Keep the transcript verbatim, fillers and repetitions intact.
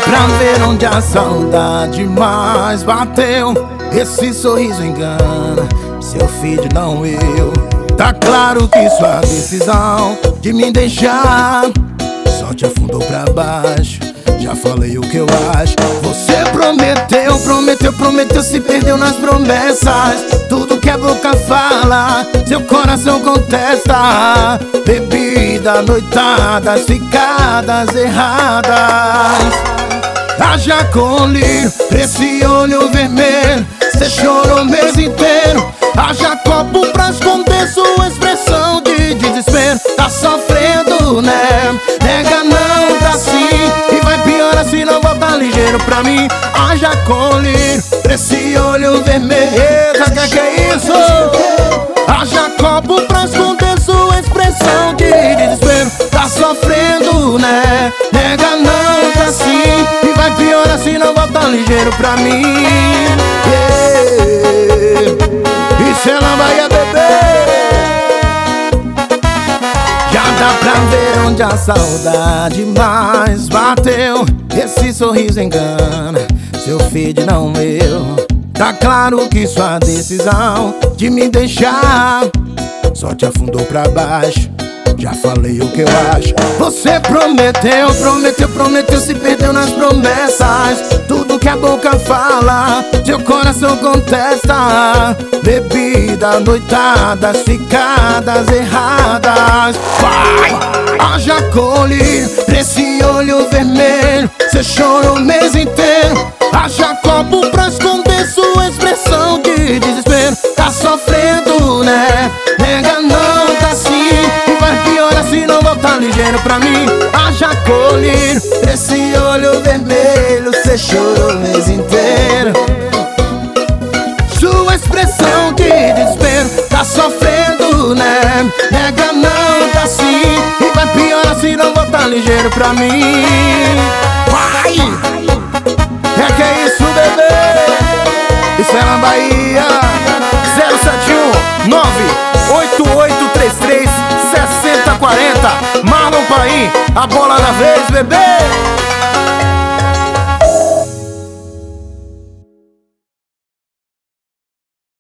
pra ver onde a saudade mais bateu. Esse sorriso engana, seu filho não eu. Tá claro que sua decisão de me deixar só te afundou pra baixo. Já falei o que eu acho. Você prometeu, prometeu, prometeu, se perdeu nas promessas. Tudo que a boca fala, seu coração contesta. Bebida, noitadas, ficadas erradas. Haja colírio pra esse olho vermelho, cê chorou o mês inteiro. Haja copo pra esconder sua expressão de desespero. Tá sofrendo, né? Nega não, tá sim. E vai piorar se não voltar ligeiro pra mim. Haja colírio pra esse olho vermelho. Que que é isso? Haja copo pra esconder sua expressão de desespero. Tá sofrendo, né? Nega não, tá sim. E vai piorar se não voltar ligeiro pra mim. Yeah. Isso é lambaia, bebê. Já dá pra ver onde a saudade mais bateu. Esse sorriso engana, seu feed não meu. Tá claro que sua decisão de me deixar só te afundou pra baixo. Já falei o que eu acho. Você prometeu, prometeu, prometeu, se perdeu nas promessas. Tudo que a boca fala, seu coração contesta. Bebida, noitadas, ficadas erradas. Vai! Haja colírio pra esse olho vermelho, cê chorou o mês inteiro. Haja copo pra esconder sua expressão de desespero. Tá sofrendo, né? Nega não, tá sim. E vai piorar se não voltar ligeiro pra mim. Haja colírio pra esse olho vermelho, cê chorou o mês inteiro. Sua expressão de desespero. Tá sofrendo, né? Nega não, tá sim. E vai piorar se não voltar ligeiro pra mim. Vai! É que é isso, bebê? Isso é na Bahia. Zero sete um nove oito oito três três seis zero quatro zero. Marlon Paim, a bola na vez, bebê.